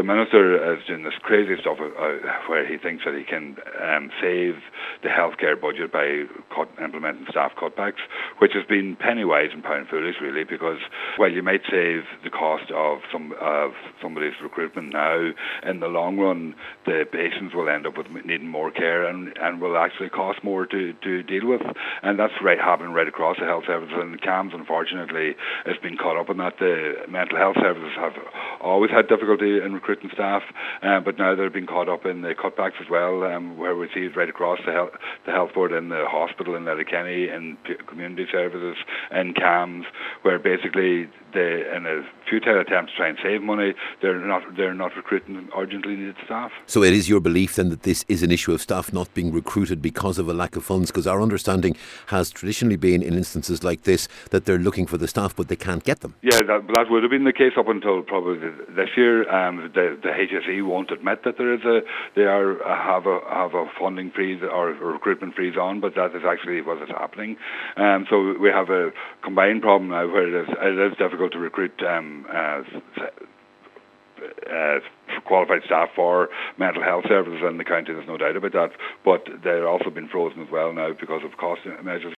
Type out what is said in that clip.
Minister is doing this crazy stuff where he thinks that he can save the healthcare budget by implementing staff cutbacks, which has been penny wise and pound foolish, really, because while you might save the cost of somebody's recruitment now, in the long run, the patients will end up with needing more care and will actually cost more to deal with. And that's happening right across the health services. And CAMHS, unfortunately, has been caught up in that. The mental health services have always had difficulty in recruiting staff, but now they're being caught up in the cutbacks as well, where we see it right across the health board, in the hospital in Letterkenny, in community services, in CAMHS, where basically in a futile attempt to try and save money, they're not recruiting urgently needed staff. So it is your belief then that this is an issue of staff not being recruited because of a lack of funds? Because our understanding has traditionally been, in instances like this, that they're looking for the staff but they can't get them. Yeah, that would have been the case up until probably this year. The HSE won't admit that have a funding freeze or recruitment freeze on, but that is actually what is happening. So we have a combined problem now where it is difficult to recruit qualified staff for mental health services in the county. There's no doubt about that, but they're also been frozen as well now because of cost measures.